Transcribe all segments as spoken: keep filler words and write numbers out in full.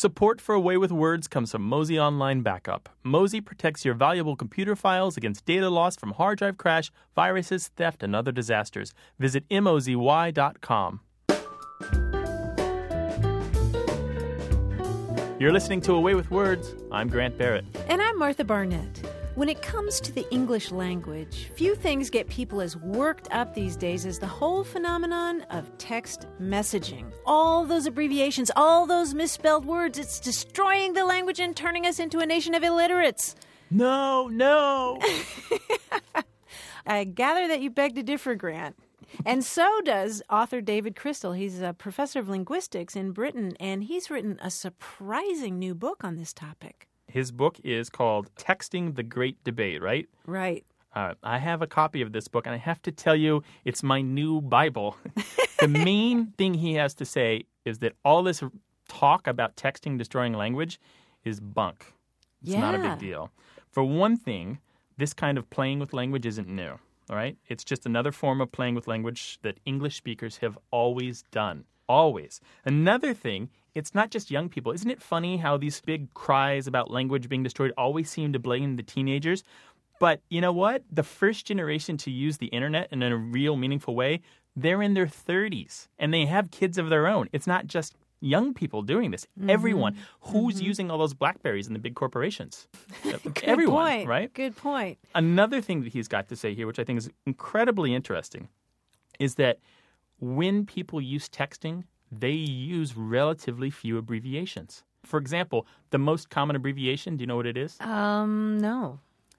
Support for A Way with Words comes from Mozy Online Backup. Mozy protects your valuable computer files against data loss from hard drive crash, viruses, theft, and other disasters. Visit mozy dot com. You're listening to A Way with Words. I'm Grant Barrett. And I'm Martha Barnett. When it comes to the English language, few things get people as worked up these days as the whole phenomenon of text messaging. All those abbreviations, all those misspelled words, it's destroying the language and turning us into a nation of illiterates. No, no. I gather that you beg to differ, Grant. And so does author David Crystal. He's a professor of linguistics in Britain, and he's written a surprising new book on this topic. His book is called Texting the Great Debate, right? Right. Uh, I have a copy of this book, and I have to tell you, it's my new Bible. The main thing he has to say is that all this talk about texting destroying language is bunk. It's yeah. not a big deal. For one thing, this kind of playing with language isn't new, all right? It's just another form of playing with language that English speakers have always done. Always. Another thing, it's not just young people. Isn't it funny how these big cries about language being destroyed always seem to blame the teenagers? But you know what? The first generation to use the internet in a real meaningful way, they're in their thirties, and they have kids of their own. It's not just young people doing this. Mm-hmm. Everyone. Who's mm-hmm. using all those BlackBerries in the big corporations? Good Everyone, point. Right? Good point. Another thing that he's got to say here, which I think is incredibly interesting, is that when people use texting, they use relatively few abbreviations. For example, the most common abbreviation, do you know what it is? Um, no.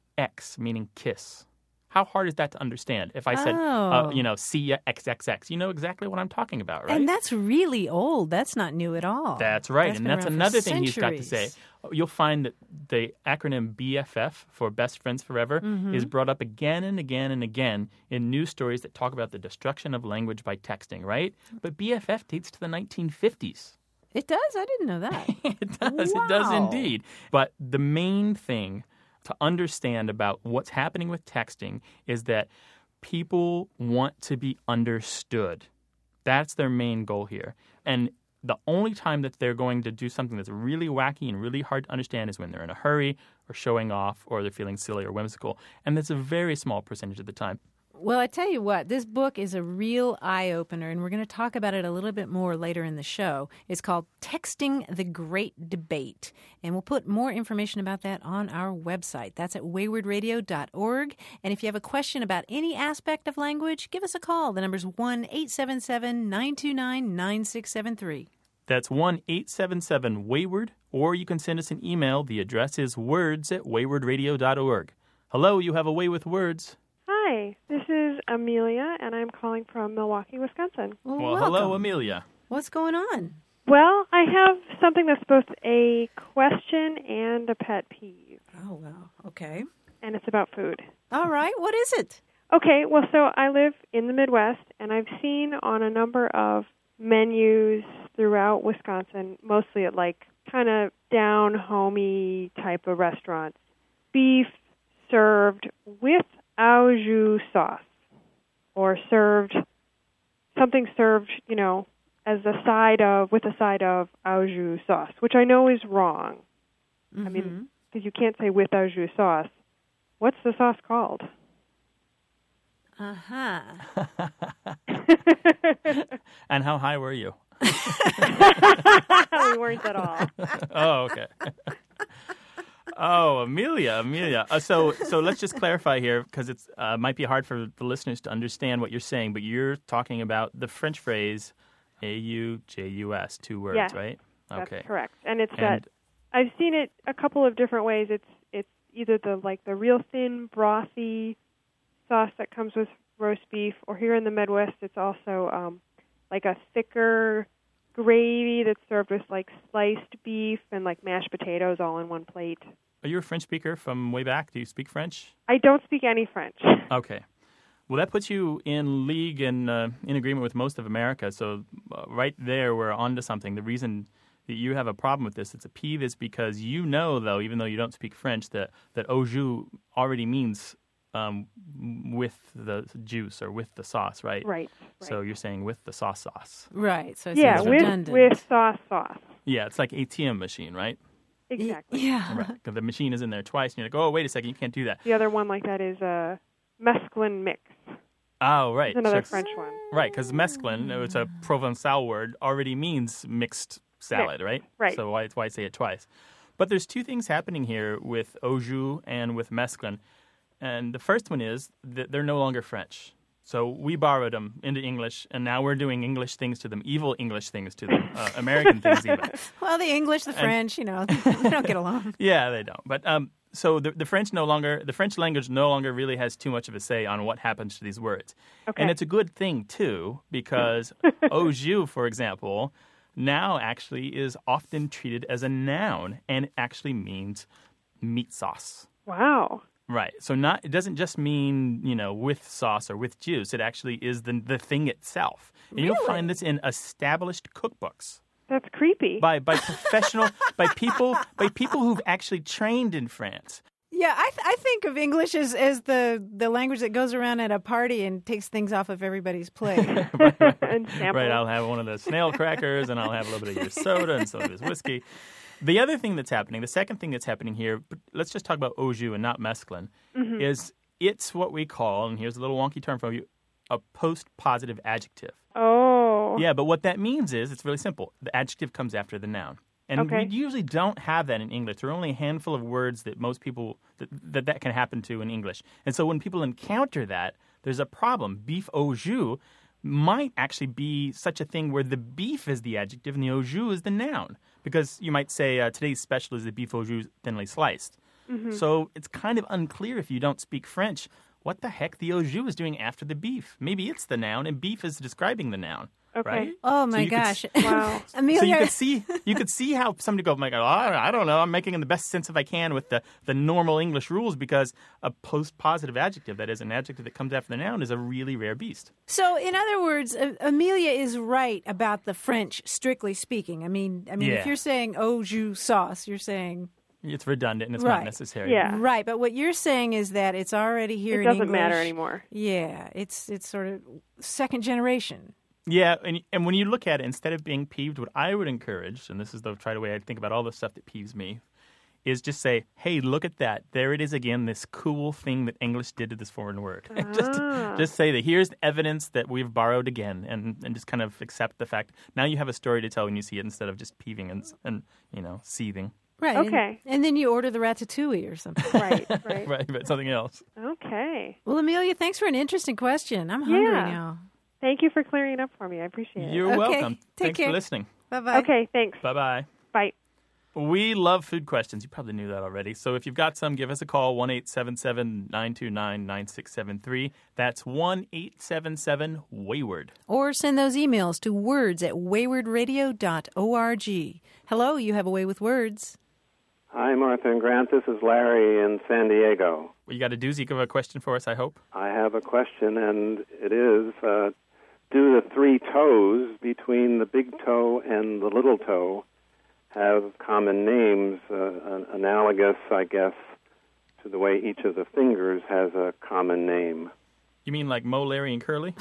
X, meaning kiss. How hard is that to understand? If I said, oh. uh, you know, see ya, X X X, you know exactly what I'm talking about, right? And that's really old. That's not new at all. That's right. That's and that's another thing he's got to say. You'll find that the acronym B F F, for Best Friends Forever, mm-hmm. is brought up again and again and again in news stories that talk about the destruction of language by texting, right? But B F F dates to the nineteen fifties. It does? I didn't know that. It does. Wow. It does indeed. But the main thing to understand about what's happening with texting is that people want to be understood. That's their main goal here. And the only time that they're going to do something that's really wacky and really hard to understand is when they're in a hurry or showing off or they're feeling silly or whimsical. And that's a very small percentage of the time. Well, I tell you what, this book is a real eye-opener, and we're going to talk about it a little bit more later in the show. It's called Texting the Great Debate, and we'll put more information about that on our website. That's at wayward radio dot org. And if you have a question about any aspect of language, give us a call. The number's one eight seven seven, nine two nine, nine six seven three. That's one eight seven seven wayward, or you can send us an email. The address is words at wayward radio dot org. Hello, you have A Way with Words. Hi, this is Amelia, and I'm calling from Milwaukee, Wisconsin. Well, well welcome. hello, Amelia. What's going on? Well, I have something that's both a question and a pet peeve. Oh, well, okay. And it's about food. All right, what is it? Okay, well, so I live in the Midwest, and I've seen on a number of menus throughout Wisconsin, mostly at like kind of down-homey type of restaurants, beef served with au jus sauce, or served, something served, you know, as a side of, with a side of au jus sauce, which I know is wrong. Mm-hmm. I mean, because you can't say with au jus sauce. What's the sauce called? Uh-huh. And how high were you? We weren't at all. Oh, okay. Oh, Amelia, Amelia. Uh, so, so let's just clarify here, because it uh, might be hard for the listeners to understand what you're saying, but you're talking about the French phrase A U J U S, two words, yes, right? Okay, that's correct. And it's and, that I've seen it a couple of different ways. It's it's either the like the real thin, brothy sauce that comes with roast beef, or here in the Midwest, it's also um, like a thicker gravy that's served with like sliced beef and like mashed potatoes all in one plate. Are you a French speaker from way back? Do you speak French? I don't speak any French. Okay. Well, that puts you in league and uh, in agreement with most of America. So uh, right there, we're onto something. The reason that you have a problem with this, it's a peeve, is because you know, though, even though you don't speak French, that, that au jus already means um, with the juice or with the sauce, right? Right. So right. you're saying with the sauce sauce. Right. So it's yeah, with, redundant. with sauce sauce. Yeah, it's like A T M machine, right? Exactly. Yeah. Right. 'Cause the machine is in there twice, and you're like, oh, wait a second, you can't do that. The other one like that is a mesclun mix. Oh, right. It's another So- French one. Right, because mesclun, it's a Provençal word, already means mixed salad, right? Right. So why, why say it twice? But there's two things happening here with au jus and with mesclun. And the first one is that they're no longer French. So we borrowed them into English, and now we're doing English things to them, evil English things to them, uh, American things even. Well, the English, the French, you know, they don't get along. Yeah, they don't. But um, so the, the French no longer, the French language no longer really has too much of a say on what happens to these words. Okay. And it's a good thing, too, because au jus, for example, now actually is often treated as a noun, and it actually means meat sauce. Wow. Right. So not it doesn't just mean, you know, with sauce or with juice. It actually is the the thing itself. And Really? you'll find this in established cookbooks That's creepy. by by professional by people by people who've actually trained in France. Yeah, I, th- I think of English as, as the, the language that goes around at a party and takes things off of everybody's plate. and samples. Right, I'll have one of the snail crackers and I'll have a little bit of your soda and some of his whiskey. The other thing that's happening, the second thing that's happening here, but let's just talk about au jus and not mesclun, Mm-hmm. is it's what we call, and here's a little wonky term for you, a post-positive adjective. Oh. Yeah, but what that means is, it's really simple. The adjective comes after the noun. And Okay. we usually don't have that in English. There are only a handful of words that most people, that, that that can happen to in English. And so when people encounter that, there's a problem. Beef au jus might actually be such a thing where the beef is the adjective and the au jus is the noun. Because you might say, uh, today's special is the beef au jus thinly sliced. Mm-hmm. So it's kind of unclear if you don't speak French what the heck the au jus is doing after the beef. Maybe it's the noun and beef is describing the noun. Okay. Right? Oh, So my you could gosh. s- Wow. Amelia. So you could see you could see how somebody go, my God, oh, I don't know. I'm making in the best sense if I can with the, the normal English rules because a post-positive adjective, that is an adjective that comes after the noun, is a really rare beast. So, in other words, A- Amelia is right about the French, strictly speaking. I mean, I mean, Yeah. if you're saying au jus sauce, you're saying It's redundant and it's Right. not necessary. Yeah. right. But what you're saying is that it's already here It in doesn't English. matter anymore. Yeah, it's it's sort of second generation. Yeah, and, and when you look at it, instead of being peeved, what I would encourage, and this is the try the way I think about all the stuff that peeves me, is just say, hey, look at that. There it is again, this cool thing that English did to this foreign word. just, Ah. just say that here's evidence that we've borrowed again, and, and just kind of accept the fact. Now you have a story to tell when you see it instead of just peeving and, and you know, seething. Right. and- Okay. And, then you order the ratatouille or something. Right, right. Right, but something else. Okay. Well, Amelia, thanks for an interesting question. I'm hungry Yeah. now. Thank you for clearing it up for me. I appreciate it. You're Okay, welcome. take Thanks care. for listening. Bye-bye. Okay, thanks. Bye-bye. Bye. We love food questions. You probably knew that already. So if you've got some, give us a call, one eight seven seven, nine two nine, nine six seven three. That's one eight seven seven, wayward. Or send those emails to words at wayward radio dot org. Hello, you have a way with words. Hi, Martha and Grant. This is Larry in San Diego. Well, you got a doozy of a question for us, I hope? I have a question, and it is, uh, do the three toes between the big toe and the little toe have common names, uh, an- analogous, I guess, to the way each of the fingers has a common name? You mean like Mo, Larry, and Curly?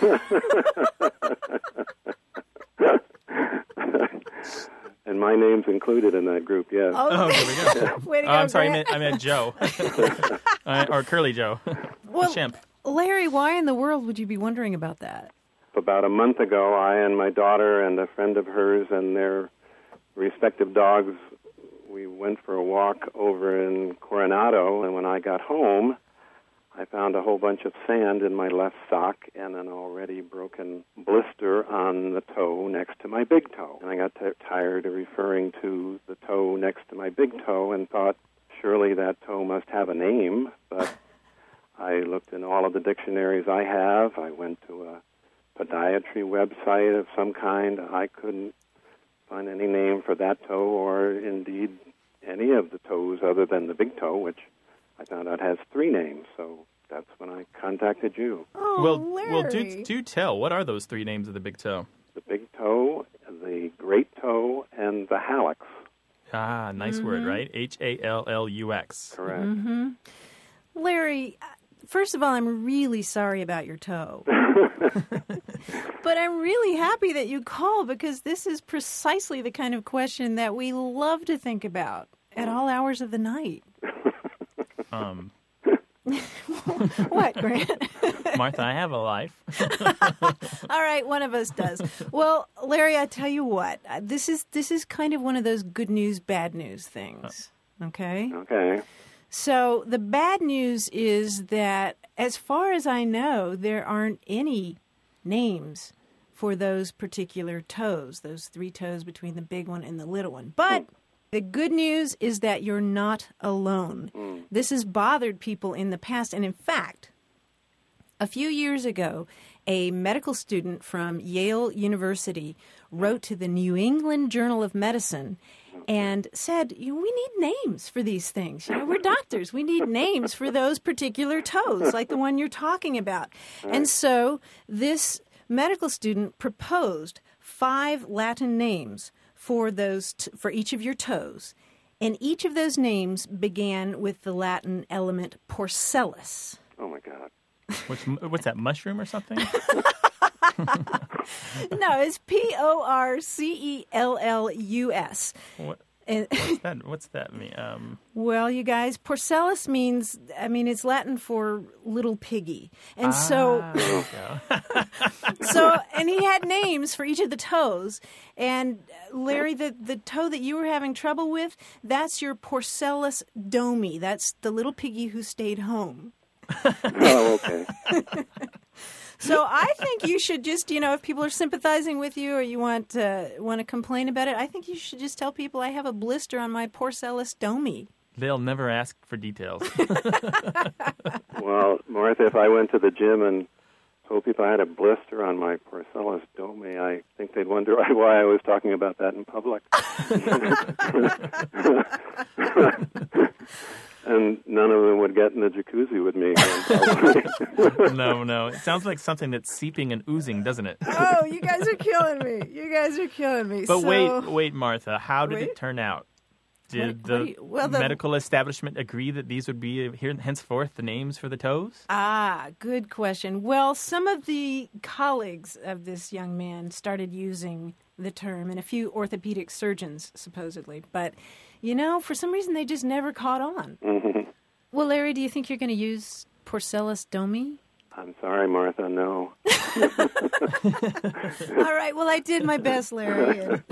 And my name's included in that group, yes. Oh, there we go. Way to Oh, go, I'm sorry, I Grant. meant, I meant Joe. uh, or Curly Joe. Well, Shemp. Larry, why in the world would you be wondering about that? About a month ago, I and my daughter and a friend of hers and their respective dogs, we went for a walk over in Coronado, and when I got home, I found a whole bunch of sand in my left sock and an already broken blister on the toe next to my big toe. And I got t- tired of referring to the toe next to my big toe and thought, surely that toe must have a name, but I looked in all of the dictionaries I have. I went to a podiatry website of some kind. I couldn't find any name for that toe or indeed any of the toes other than the big toe, which I found out has three names. So that's when I contacted you. Oh, Well, Larry. well, do, do tell. What are those three names of the big toe? The big toe, the great toe, and the hallux. Ah, nice word, right? H A L L U X. Correct. Larry, First of all, I'm really sorry about your toe. But I'm really happy that you called because this is precisely the kind of question that we love to think about at all hours of the night. Um, What, Grant? Martha, I have a life. All right, one of us does. Well, Larry, I tell you what, uh, this is this is kind of one of those good news, bad news things. Okay? Okay. So the bad news is that, as far as I know, there aren't any names for those particular toes, those three toes between the big one and the little one. But the good news is that you're not alone. Mm. This has bothered people in the past. And in fact, a few years ago, a medical student from Yale University wrote to the New England Journal of Medicine and said, you know, we need names for these things. You know, we're doctors. We need names for those particular toes, like the one you're talking about. And so this medical student proposed five Latin names for those t- for each of your toes, and each of those names began with the Latin element porcellus. Oh, my God. What's, what's that, mushroom or something? No, it's P O R C E L L U S. What, And, what's, that, what's that mean? Um, well, you guys, porcellus means, I mean, it's Latin for little piggy. And ah, so, there you go. so, and he had names for each of the toes. And Larry, the, the toe that you were having trouble with, that's your porcellus domi. That's the little piggy who stayed home. Oh, okay. So I think you should just, you know, if people are sympathizing with you or you want uh, want to complain about it, I think you should just tell people I have a blister on my porcellus domi. They'll never ask for details. Well, Martha, if I went to the gym and told people I had a blister on my porcellus domi, I think they'd wonder why I was talking about that in public. And none of them would get in the jacuzzi with me again. No, no. It sounds like something that's seeping and oozing, doesn't it? Oh, you guys are killing me. You guys are killing me. But so, wait, wait, Martha. How did Wait. it turn out? Did What- what the, do you- well, the- medical establishment agree that these would be here henceforth the names for the toes? Ah, good question. Well, some of the colleagues of this young man started using the term, and a few orthopedic surgeons, supposedly. But, you know, for some reason they just never caught on. Mhm. Well, Larry, do you think you're going to use porcellus domi? I'm sorry, Martha, no. All right, well, I did my best, Larry. and-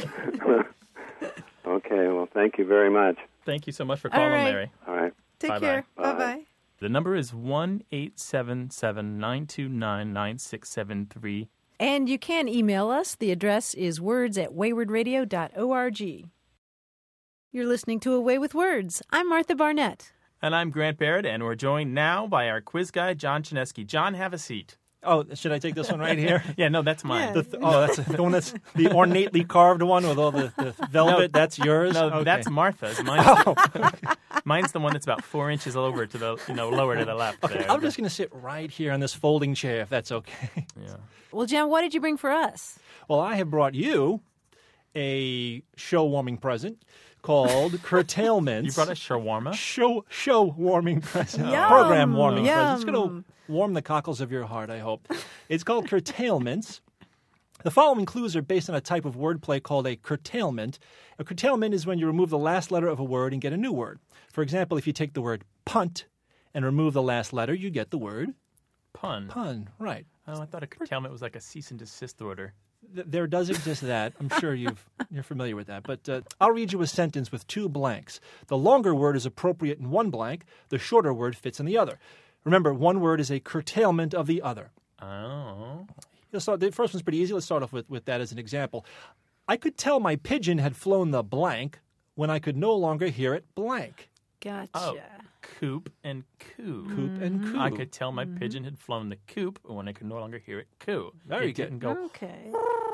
Okay, well, thank you very much. Thank you so much for All calling, right. Larry. All right. Take Bye-bye. care. Bye. Bye-bye. The number is one eight seven seven, nine two nine, nine six seven three. And you can email us. The address is words at wayward radio dot org. You're listening to Away with Words. I'm Martha Barnett. And I'm Grant Barrett, and we're joined now by our quiz guy, John Chinesky. John, have a seat. Oh, should I take this one right here? Yeah, no, that's mine. Yeah. The th- oh, that's the one that's the ornately carved one with all the, the velvet. That's yours. No, Okay. that's Martha's. Mine's, Oh, mine's the one that's about four inches over to the, you know, lower to the left. okay. There. I'm just going to sit right here on this folding chair, if that's okay. Yeah. Well, John, what did you bring for us? Well, I have brought you a show warming present called Curtailments. You brought a shawarma? show show warming present, Yum. program warming present. It's Yum. going to warm the cockles of your heart, I hope. It's called Curtailments. The following clues are based on a type of wordplay called a curtailment. A curtailment is when you remove the last letter of a word and get a new word. For example, if you take the word punt and remove the last letter, you get the word Pun. pun. Right. Oh, I thought a curtailment was like a cease and desist order. Th- There does exist that. I'm sure you've, you're familiar with that. But uh, I'll read you a sentence with two blanks. The longer word is appropriate in one blank. The shorter word fits in the other. Remember, one word is a curtailment of the other. Oh. You'll start, the first one's pretty easy. Let's start off with, with that as an example. I could tell my pigeon had flown the blank when I could no longer hear it blank. Gotcha. Oh. Coop and coo. Coop and coo. I could tell my pigeon had flown the coop when I could no longer hear it coo. Very it good. didn't go. Okay.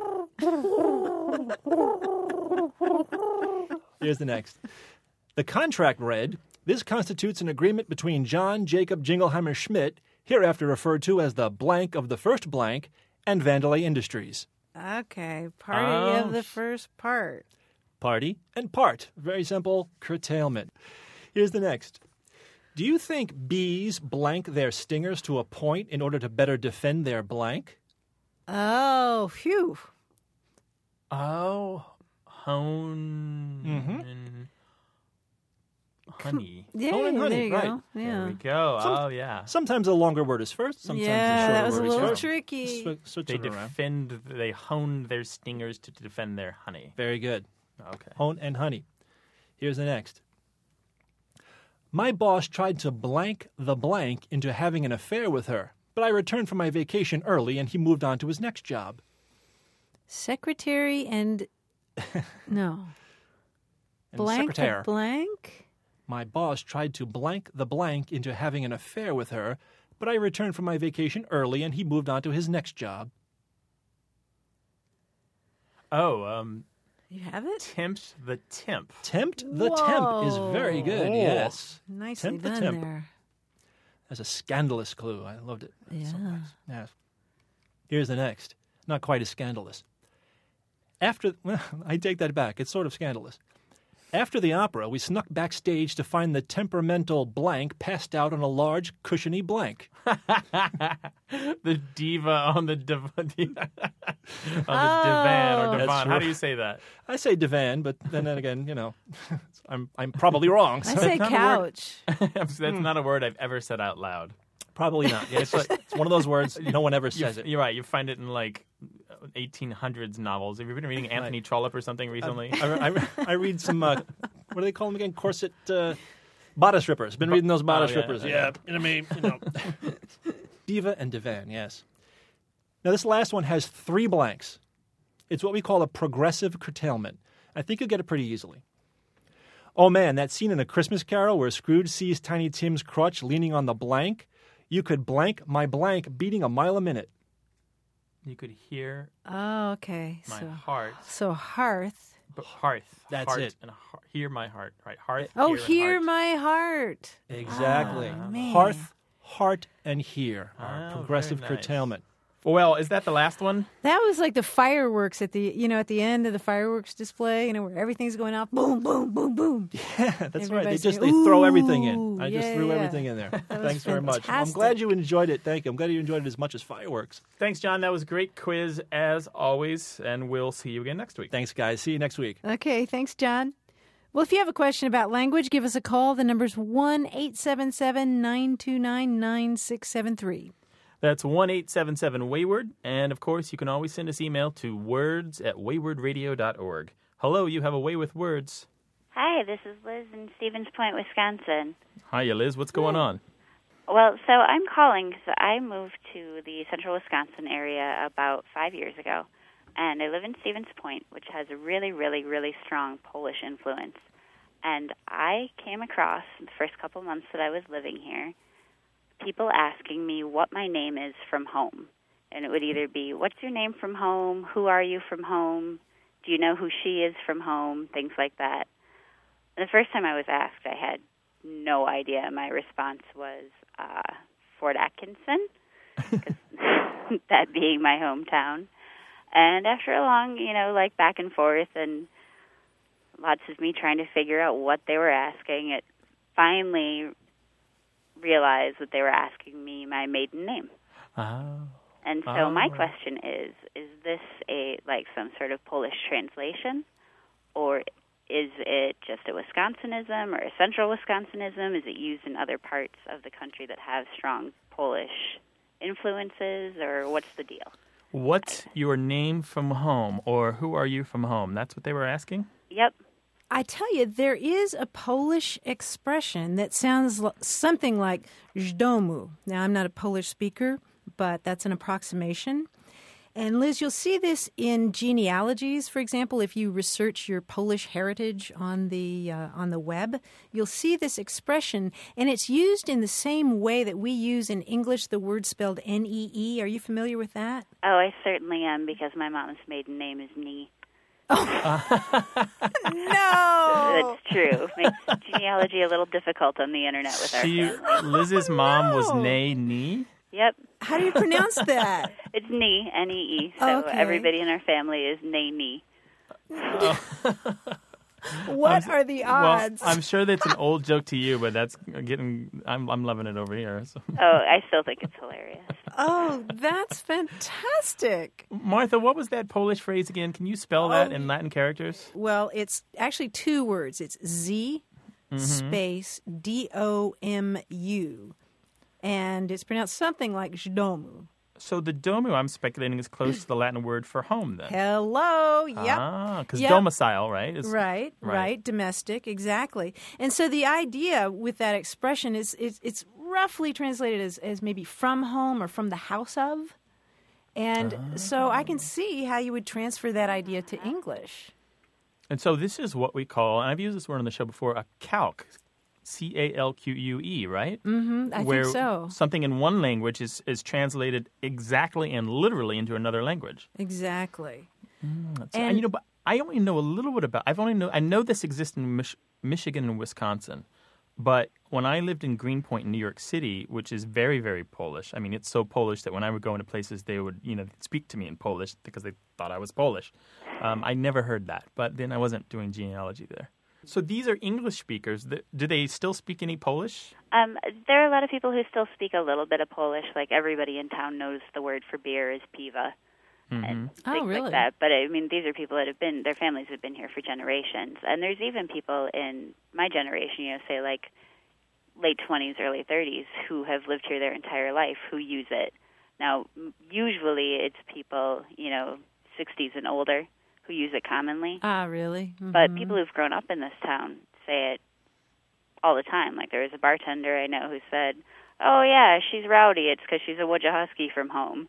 Here's the next. The contract read, this constitutes an agreement between John Jacob Jingleheimer Schmidt, hereafter referred to as the blank of the first blank, and Vandelay Industries. Okay. Party Oh. of the first part. Party and part. Very simple. Curtailment. Here's the next. Do you think bees blank their stingers to a point in order to better defend their blank? Oh, phew. Oh, hone Mhm. and honey. Yeah, Hone and honey, there you right. go. There Yeah. we go. Some- oh, yeah. Sometimes the longer word is first, sometimes Yeah, the shorter that was a word is little first. tricky. Swi- switch They it around. defend, they honed their stingers to defend their honey. Very good. Okay. Hone and honey. Here's the next. My boss tried to blank the blank into having an affair with her, but I returned from my vacation early and he moved on to his next job. Secretary and no. And Blank secretary. the blank? My boss tried to blank the blank into having an affair with her, but I returned from my vacation early and he moved on to his next job. Oh, um, You have it? tempt the temp. Tempt the temp is very good, Whoa. yes. Nicely Tempt the done temp. there. That's a scandalous clue. I loved it. Yeah. So nice. Yes. Here's the next. Not quite as scandalous. After, well, I take that back. It's sort of scandalous. After the opera, we snuck backstage to find the temperamental blank passed out on a large, cushiony blank. The diva on the div- on the divan or Oh. divan. That's How do right. you say that? I say divan, but then again, you know, I'm I'm probably wrong. I so- say not a word. couch. That's not a word I've ever said out loud. Probably not. Yeah, it's, like, it's one of those words no one ever You, says it. You're right. You find it in like eighteen hundreds novels. Have you been reading Anthony Trollope or something recently? I, I, I read some, uh, what do they call them again? Corset, uh, bodice rippers. Been reading those bodice Oh, yeah, rippers. yeah. Yeah, you know what I mean? You know. Diva and divan, yes. Now, this last one has three blanks. It's what we call a progressive curtailment. I think you'll get it pretty easily. Oh, man, that scene in A Christmas Carol where Scrooge sees Tiny Tim's crutch leaning on the blank. You could blank my blank beating a mile a minute. You could hear Oh, okay. my So, heart. so hearth. But hearth. That's heart it. And heart, hear my heart. Right. Hearth. Oh, hear, and hear heart. my heart. Exactly. Oh, man. Hearth, heart, and hear are Oh, progressive very nice. curtailment. Well, is that the last one? That was like the fireworks at the, you know, at the end of the fireworks display, you know, where everything's going off, boom, boom, boom, boom. Yeah, that's right. They Everybody's just saying, they throw everything in. "Ooh," I just yeah, threw yeah. everything in there. was Thanks very much. I'm fantastic. glad you enjoyed it. Thank you. I'm glad you enjoyed it as much as fireworks. Thanks, John. That was a great quiz as always, and we'll see you again next week. Thanks, guys. See you next week. Okay, thanks, John. Well, if you have a question about language, give us a call. The number's one eight seven seven, nine two nine, nine six seven three. That's one eight seven seven Wayward, and of course, you can always send us email to words at wayward radio dot org. Hello, you have a way with words. Hi, this is Liz in Stevens Point, Wisconsin. Hiya, Liz. What's going on? Well, so I'm calling because I moved to the central Wisconsin area about five years ago, and I live in Stevens Point, which has a really, really, really strong Polish influence. And I came across, the first couple months that I was living here, people asking me what my name is from home. And it would either be, what's your name from home? Who are you from home? Do you know who she is from home? Things like that. And the first time I was asked, I had no idea. My response was uh, Fort Atkinson, 'cause that being my hometown. And after a long, you know, like back and forth and lots of me trying to figure out what they were asking, it finally realized that they were asking me my maiden name. Oh. And so Oh. my question is, is this a like some sort of Polish translation, or is it just a Wisconsinism or a central Wisconsinism? Is it used in other parts of the country that have strong Polish influences, or what's the deal? What's your name from home, or who are you from home? That's what they were asking? Yep. I tell you, there is a Polish expression that sounds l- something like z domu. Now, I'm not a Polish speaker, but that's an approximation. And Liz, you'll see this in genealogies. For example, if you research your Polish heritage on the uh, on the web, you'll see this expression, and it's used in the same way that we use in English the word spelled N E E. Are you familiar with that? Oh, I certainly am, because my mom's maiden name is Nee. No. That's true. Makes genealogy a little difficult on the internet with our She, family. Liz's mom was No. Nay Nee. Yep. How do you pronounce that? It's Nee, N E E. So Okay. everybody in our family is Nee Nee. What I'm- are the Well, odds? I'm sure that's an old joke to you, but that's getting. I'm I'm loving it over here. So. Oh, I still think it's hilarious. Oh, that's fantastic. Martha, what was that Polish phrase again? Can you spell that Oh, in Latin characters? Well, it's actually two words. It's Z space D O M U. And it's pronounced something like Zdomu. So the domu, I'm speculating, is close to the Latin word for home, then. Hello. Yep. Ah, because Yep. domicile, right? Is, Right, right, right. domestic, exactly. And so the idea with that expression is it's, it's roughly translated as, as maybe from home or from the house of. And so I can see how you would transfer that idea to English. And so this is what we call, and I've used this word on the show before, a calque. C A L Q U E, right? Mm-hmm, I Where think so. something in one language is, is translated exactly and literally into another language. Exactly. And, And- you know, but I only know a little bit about. I've only know. I know this exists in Mich- Michigan and Wisconsin, but when I lived in Greenpoint in New York City, which is very, very Polish. I mean, it's so Polish that when I would go into places, they would, you know, speak to me in Polish because they thought I was Polish. Um, I never heard that, but then I wasn't doing genealogy there. So these are English speakers. Th- Do they still speak any Polish? Um, there are a lot of people who still speak a little bit of Polish. Like everybody in town knows the word for beer is piwa. And Oh, things really? like that. But I mean, these are people that have been, their families have been here for generations. And there's even people in my generation, you know, say like late twenties, early thirties, who have lived here their entire life, who use it. Now, m- usually it's people, you know, sixties and older who use it commonly. Ah, really? But Mhm. people who've grown up in this town say it all the time. Like there was a bartender I know who said, "Oh yeah, she's rowdy. It's because she's a Wojciechowski from home."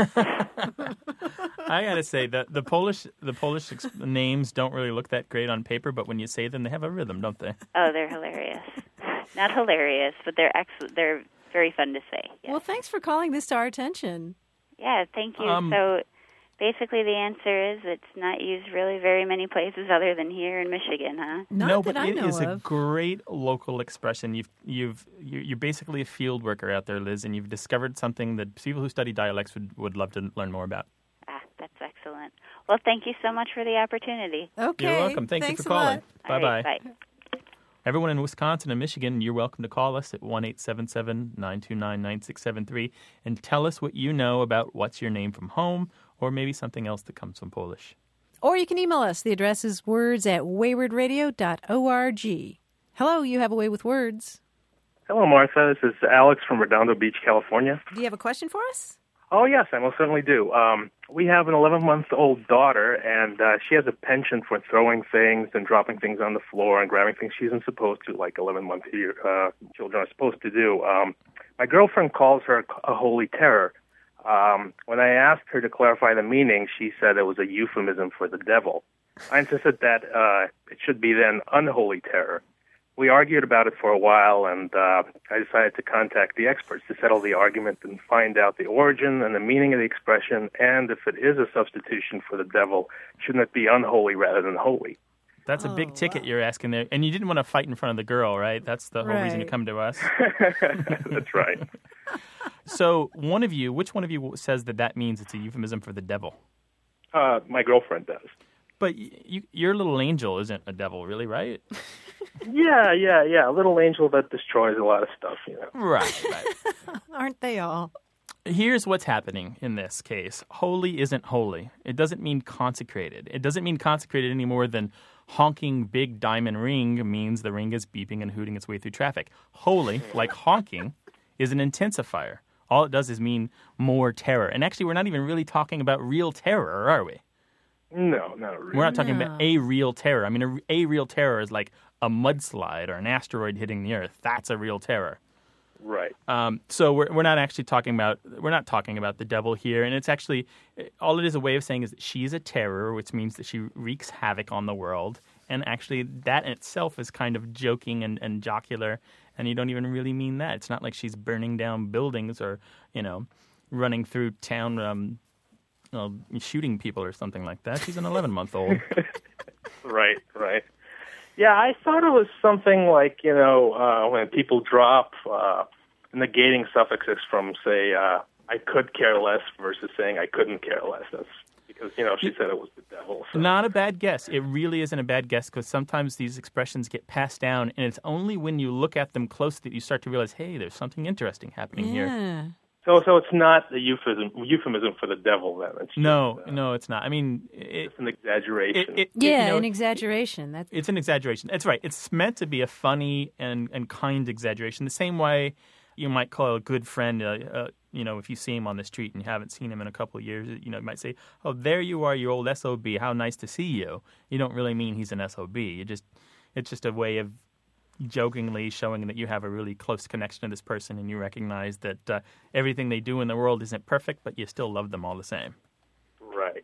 I gotta say that the Polish the Polish ex- names don't really look that great on paper, but when you say them, they have a rhythm, don't they? Oh, they're hilarious. Not hilarious, but they're ex- They're very fun to say. Yes. Well, thanks for calling this to our attention. Yeah, thank you. Um, so basically the answer is it's not used really very many places other than here in Michigan, huh? Not no, that but I it know is a of. great local expression. You've you've you- you're basically a field worker out there, Liz, and you've discovered something that people who study dialects would, would love to learn more about. Ah, that's excellent. Well, thank you so much for the opportunity. Okay. You're welcome. Thank Thanks you for a calling. lot. Bye All bye. right, bye. Everyone in Wisconsin and Michigan, you're welcome to call us at one eight seven seven, nine two nine, nine six seven three and tell us what you know about what's your name from home or maybe something else that comes from Polish. Or you can email us. The address is words at wayward radio dot org. Hello, you have a way with words. Hello, Martha. This is Alex from Redondo Beach, California. Do you have a question for us? Oh, yes, I most certainly do. Um, we have an eleven-month-old daughter, and uh, she has a penchant for throwing things and dropping things on the floor and grabbing things she isn't supposed to, like eleven-month uh, children are supposed to do. Um, my girlfriend calls her a holy terror. Um, when I asked her to clarify the meaning, she said it was a euphemism for the devil. I insisted that uh, it should be then unholy terror. We argued about it for a while, and uh, I decided to contact the experts to settle the argument and find out the origin and the meaning of the expression, and if it is a substitution for the devil, shouldn't it be unholy rather than holy? That's a big ticket you're asking there. And you didn't want to fight in front of the girl, right? That's the whole reason you Right. come to us. That's right. So one of you, which one of you says that that means it's a euphemism for the devil? Uh, my girlfriend does. But y- you, your little angel isn't a devil, really, right? Yeah, yeah, yeah. A little angel that destroys a lot of stuff, you know. Right, right. Aren't they all? Here's what's happening in this case. Holy isn't holy. It doesn't mean consecrated. It doesn't mean consecrated any more than honking big diamond ring means the ring is beeping and hooting its way through traffic. Holy, like honking, is an intensifier. All it does is mean more terror. And actually, we're not even really talking about real terror, are we? No, not really. We're not talking No. about a real terror. I mean, a, a real terror is like a mudslide or an asteroid hitting the Earth. That's a real terror. Right. Um, so we're we're not actually talking about we're not talking about the devil here, and it's actually all it is a way of saying is that she's a terror, which means that she wreaks havoc on the world, and actually that in itself is kind of joking and, and jocular, and you don't even really mean that. It's not like she's burning down buildings or you know running through town, um, you know, shooting people or something like that. She's an eleven month old. Right, right. Yeah, I thought it was something like, you know, uh, when people drop uh, negating suffixes from, say, uh, I could care less versus saying I couldn't care less. That's because, you know, she said it was the devil. So. Not a bad guess. It really isn't a bad guess because sometimes these expressions get passed down, and it's only when you look at them close that you start to realize, hey, there's something interesting happening yeah. here. So, so it's not a euphemism, euphemism for the devil, then? It's No, just, uh, no, it's not. I mean, it, it's an exaggeration. It, it, Yeah, it, you know, an exaggeration. That's It's an exaggeration. That's right. It's meant to be a funny and, and kind exaggeration. The same way you might call a good friend, uh, uh, you know, if you see him on the street and you haven't seen him in a couple of years, you know, you might say, oh, there you are, your old S O B. How nice to see you. You don't really mean he's an S O B. You just, it's just a way of jokingly showing that you have a really close connection to this person and you recognize that uh, everything they do in the world isn't perfect, but you still love them all the same. Right.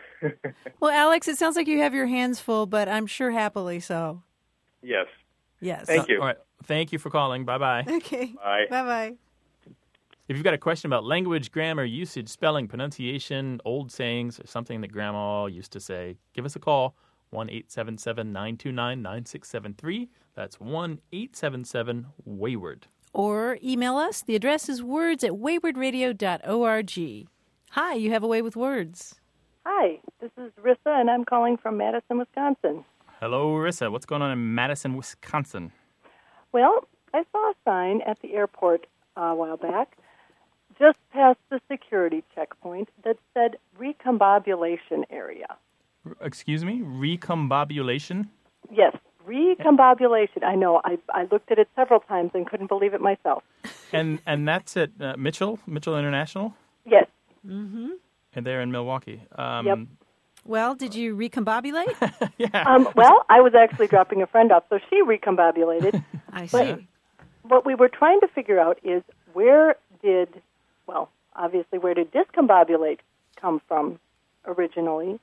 Well, Alex, it sounds like you have your hands full, but I'm sure happily so. Yes. Yes. Thank you. All right. Thank you for calling. Bye-bye. Okay. Bye. Bye-bye. If you've got a question about language, grammar, usage, spelling, pronunciation, old sayings, or something that Grandma used to say, give us a call, one eight seven seven, nine two nine, nine six seven three. That's one eight seven seven, wayward. Or email us. The address is words at wayward radio dot org. Hi, you have a way with words. Hi, this is Rissa, and I'm calling from Madison, Wisconsin. Hello, Rissa. What's going on in Madison, Wisconsin? Well, I saw a sign at the airport uh, a while back, just past the security checkpoint, that said recombobulation area. R- excuse me? Recombobulation? Yes, recombobulation. I know. I, I looked at it several times and couldn't believe it myself. And and that's at uh, Mitchell, Mitchell International? Yes. Mm-hmm. And they're in Milwaukee. Um, Yep. Well, did you recombobulate? yeah. Um, well, I was actually dropping a friend off, so she recombobulated. I see. But what we were trying to figure out is where did, well, obviously where did discombobulate come from originally?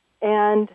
And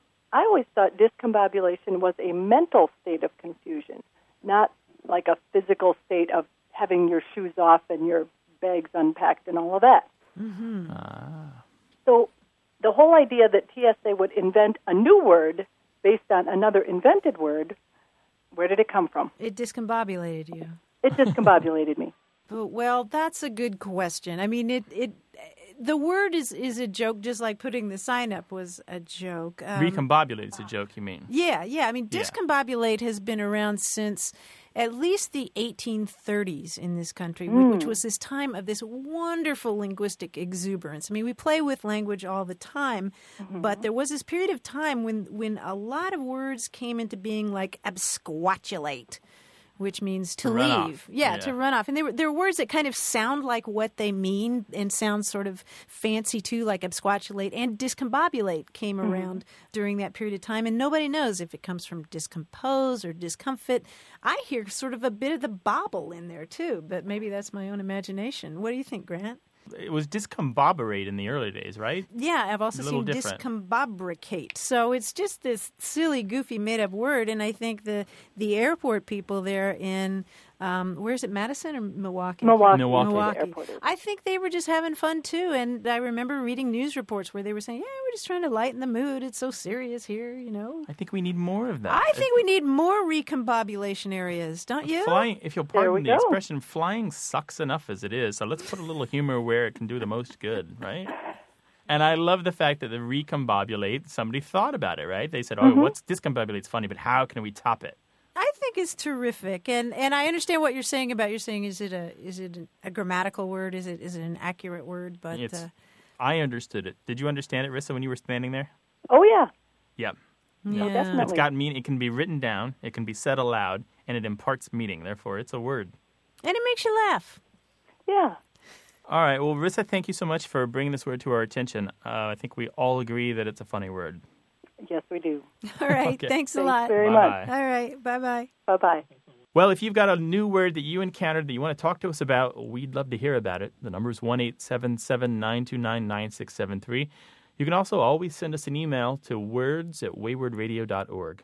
I always thought discombobulation was a mental state of confusion, not like a physical state of having your shoes off and your bags unpacked and all of that. Mm-hmm. Ah. So the whole idea that T S A would invent a new word based on another invented word, where did it come from? It discombobulated you. It discombobulated me. But, well, that's a good question. I mean, it, it the word is, is a joke, just like putting the sign up was a joke. Um, Recombobulate is a joke, you mean? Yeah, yeah. I mean, Yeah. discombobulate has been around since at least the eighteen thirties in this country, Mm. which was this time of this wonderful linguistic exuberance. I mean, we play with language all the time, Mm-hmm. but there was this period of time when, when a lot of words came into being, like absquatulate, which means to, To run leave. off. Yeah, Yeah. to run off. And there were, there are words that kind of sound like what they mean and sound sort of fancy too, like absquatulate. And discombobulate came Mm-hmm. around during that period of time. And nobody knows if it comes from discompose or discomfit. I hear sort of a bit of the bobble in there too, but maybe that's my own imagination. What do you think, Grant? It was discombobulate in the early days, right? Yeah, I've also A little seen different. discombobricate. So it's just this silly, goofy, made-up word. And I think the the airport people there in, um, where is it, Madison or Milwaukee? Milwaukee. Milwaukee. Milwaukee. The airport is. I think they were just having fun, too. And I remember reading news reports where they were saying, yeah, we're just trying to lighten the mood. It's so serious here, you know. I think we need more of that. I think we need more recombobulation areas, don't you? Flying, if you'll There pardon we the go. expression, flying sucks enough as it is. So let's put a little humor where it can do the most good, right? And I love the fact that the recombobulate, somebody thought about it, right? They said, oh, Mm-hmm. what's discombobulate's funny, but how can we top it? I think it's terrific, and and I understand what you're saying about you're saying is it a is it a grammatical word? Is it is it an accurate word? But It's, uh, I understood it. Did you understand it, Rissa, when you were standing there? Oh, yeah. Yep. yeah. Oh, definitely. It's got meaning. It can be written down. It can be said aloud, and it imparts meaning. Therefore, it's a word. And it makes you laugh. Yeah. All right. Well, Rissa, thank you so much for bringing this word to our attention. Uh, I think we all agree that it's a funny word. Yes, we do. All right. Okay. Thanks a Thanks lot. very Bye-bye. much. All right. Bye-bye. Bye-bye. Well, if you've got a new word that you encountered that you want to talk to us about, we'd love to hear about it. The number is one eight seven seven, nine two nine, nine six seven three. You can also always send us an email to words at wayward radio dot org.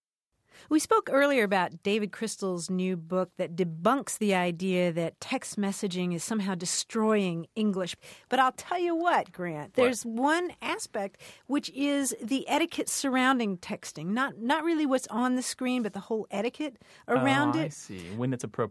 We spoke earlier about David Crystal's new book that debunks the idea that text messaging is somehow destroying English. But I'll tell you what, Grant, there's one aspect which is the etiquette surrounding texting. Not not really what's on the screen, but the whole etiquette around oh, it. I see. When it's appropriate.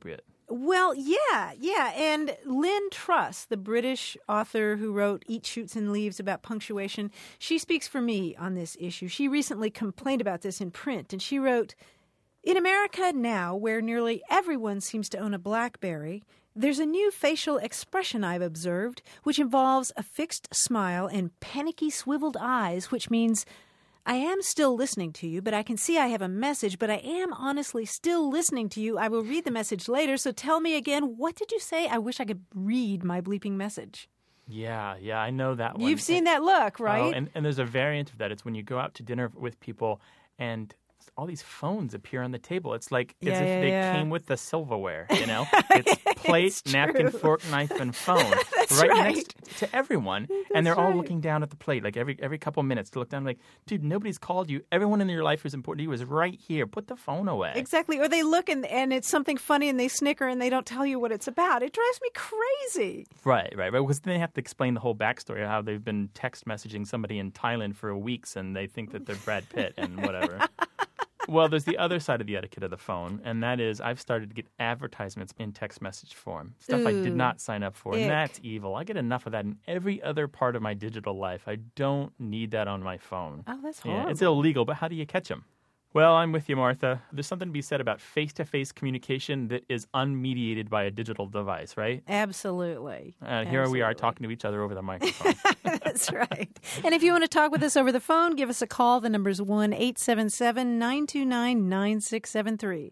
Well, yeah, yeah. And Lynn Truss, the British author who wrote Eat, Shoots, and Leaves about punctuation, she speaks for me on this issue. She recently complained about this in print, and she wrote, "In America now, where nearly everyone seems to own a BlackBerry, there's a new facial expression I've observed, which involves a fixed smile and panicky swiveled eyes, which means I am still listening to you, but I can see I have a message, but I am honestly still listening to you. I will read the message later, so tell me again, what did you say? I wish I could read my bleeping message." Yeah, yeah, I know that one. You've seen that look, right? Oh, and, and there's a variant of that. It's when you go out to dinner with people and all these phones appear on the table. It's like as Yeah, if yeah, they yeah. came with the silverware, you know? It's plate, It's napkin, true. fork, knife, and phone That's right, right. next to everyone. And they're all right. looking down at the plate like every every couple minutes to look down like, dude, nobody's called you. Everyone in your life who's important to you is right here. Put the phone away. Exactly. Or they look and, and it's something funny and they snicker and they don't tell you what it's about. It drives me crazy. Right, right, right. Because then they have to explain the whole backstory of how they've been text messaging somebody in Thailand for weeks and they think that they're Brad Pitt and whatever. Well, there's the other side of the etiquette of the phone, and that is I've started to get advertisements in text message form, stuff I did Ooh. not sign up for, and Ick. that's evil. I get enough of that in every other part of my digital life. I don't need that on my phone. Oh, that's Yeah, horrible. it's illegal, but how do you catch them? Well, I'm with you, Martha. There's something to be said about face-to-face communication that is unmediated by a digital device, right? Absolutely. Uh, here we are Absolutely. talking to each other over the microphone. That's right. And if you want to talk with us over the phone, give us a call. The number's one eight seven seven, nine two nine, nine six seven three.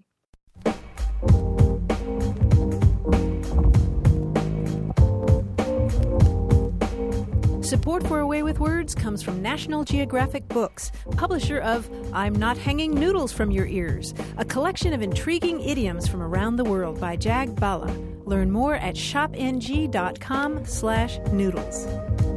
Support for Away with Words comes from National Geographic Books, publisher of I'm Not Hanging Noodles from Your Ears, a collection of intriguing idioms from around the world by Jag Bala. Learn more at shopng.com slash noodles.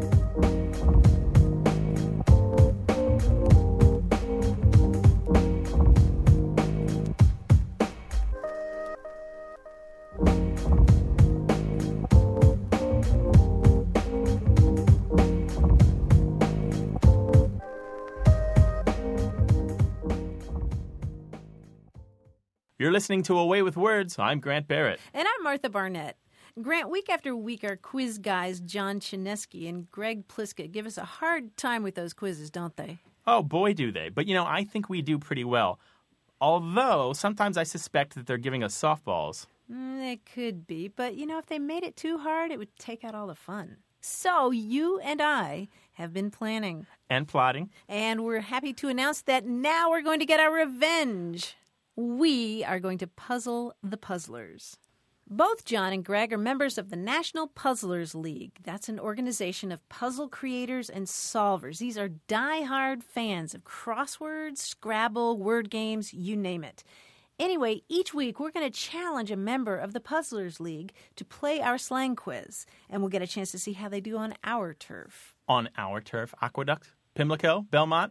You're listening to Away with Words. I'm Grant Barrett. And I'm Martha Barnett. Grant, week after week, our quiz guys, John Chinesky and Greg Pliska, give us a hard time with those quizzes, don't they? Oh, boy, do they. But, you know, I think we do pretty well. Although, sometimes I suspect that they're giving us softballs. Mm, they could be, but, you know, if they made it too hard, it would take out all the fun. So you and I have been planning. And plotting. And we're happy to announce that now we're going to get our revenge. We are going to puzzle the puzzlers. Both John and Greg are members of the National Puzzlers League. That's an organization of puzzle creators and solvers. These are die-hard fans of crosswords, Scrabble, word games, you name it. Anyway, each week we're going to challenge a member of the Puzzlers League to play our slang quiz, and we'll get a chance to see how they do on our turf. On our turf, Aqueduct, Pimlico, Belmont.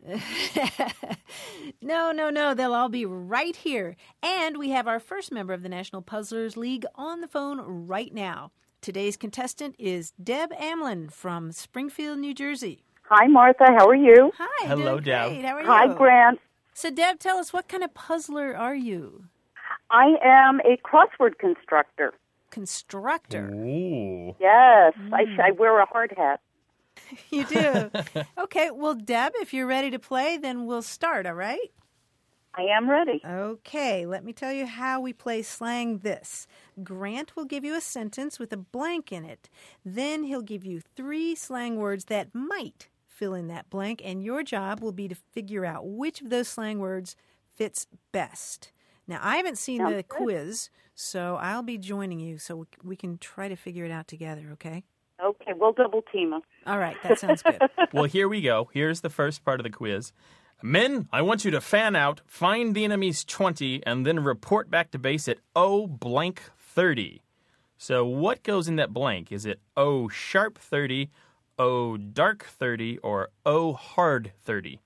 No, no, no. They'll all be right here. And we have our first member of the National Puzzlers League on the phone right now. Today's contestant is Deb Amlin from Springfield, New Jersey. Hi, Martha. How are you? Hi. Hello, doing Deb. great. How are Hi, you? Grant. So, Deb, tell us, what kind of puzzler are you? I am a crossword constructor. Constructor. Ooh. Yes, I, I wear a hard hat. You do. Okay. Well, Deb, if you're ready to play, then we'll start, all right? I am ready. Okay, let me tell you how we play slang this. Grant will give you a sentence with a blank in it. Then he'll give you three slang words that might fill in that blank, and your job will be to figure out which of those slang words fits best. Now, I haven't seen Sounds the good. quiz, so I'll be joining you so we can try to figure it out together, okay? Okay, we'll double team them. All right, that sounds good. Well, here we go. Here's the first part of the quiz. Men, I want you to fan out, find the enemy's twenty, and then report back to base at O blank thirty. So what goes in that blank? Is it O sharp thirty, O dark thirty, or O hard thirty?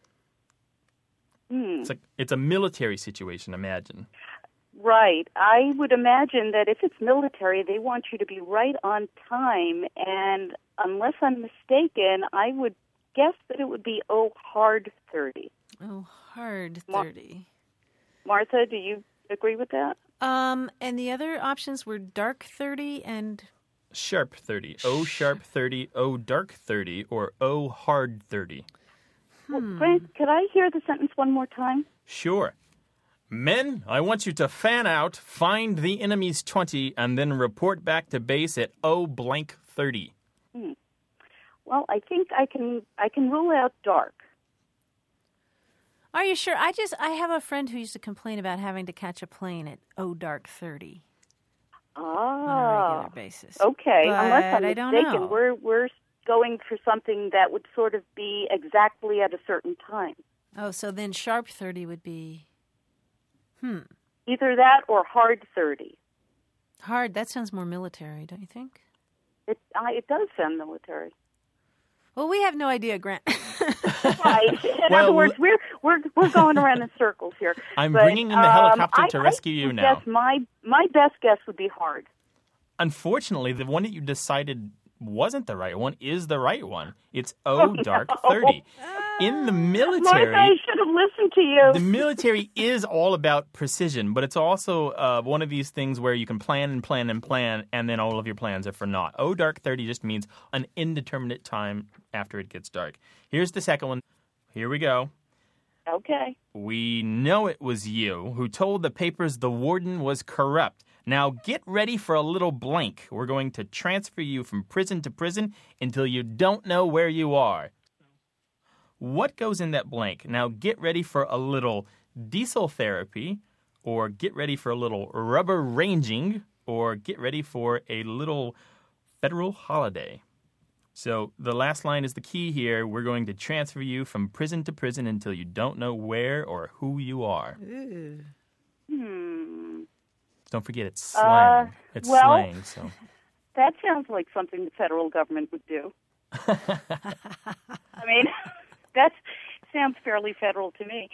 Hmm. It's, like, it's a military situation, imagine. Right. I would imagine that if it's military, they want you to be right on time. And unless I'm mistaken, I would guess that it would be oh hard thirty. Oh, hard Mar- thirty. Martha, do you agree with that? Um, and the other options were dark thirty and... Sharp thirty. O sharp thirty, O dark thirty, or O hard thirty. Hmm. Frank, could I hear the sentence one more time? Sure. Men, I want you to fan out, find the enemy's twenty, and then report back to base at O blank thirty. Hmm. Well, I think I can I can rule out dark. Are you sure? I just I have a friend who used to complain about having to catch a plane at O dark thirty. Ah, on a regular basis. Okay, but unless I'm I don't mistaken, know. we're we're going for something that would sort of be exactly at a certain time. Oh, so then sharp thirty would be, hmm, Either that or hard thirty. hard. That sounds more military, don't you think? It I, it does sound military. Well, we have no idea, Grant. Right. In Well, other words, we're we're we're going around in circles here. I'm But, bringing in the um, helicopter I, to I rescue you would now. Guess my my best guess would be hard. Unfortunately, the one that you decided wasn't the right one is the right one. It's O dark thirty. In the military, Martha, I should have listened to you. the military is all about precision, but it's also uh, one of these things where you can plan and plan and plan, and then all of your plans are for naught. O dark thirty just means an indeterminate time after it gets dark. Here's the second one. Here we go. Okay. We know it was you who told the papers the warden was corrupt. Now get ready for a little blank. We're going to transfer you from prison to prison until you don't know where you are. What goes in that blank? Now get ready for a little diesel therapy, or get ready for a little rubber ranging, or get ready for a little federal holiday. So the last line is the key here. We're going to transfer you from prison to prison until you don't know where or who you are. Ooh. Hmm. Don't forget, it's slang. Uh, it's well- slang, so... That sounds like something the federal government would do. I mean, that sounds fairly federal to me.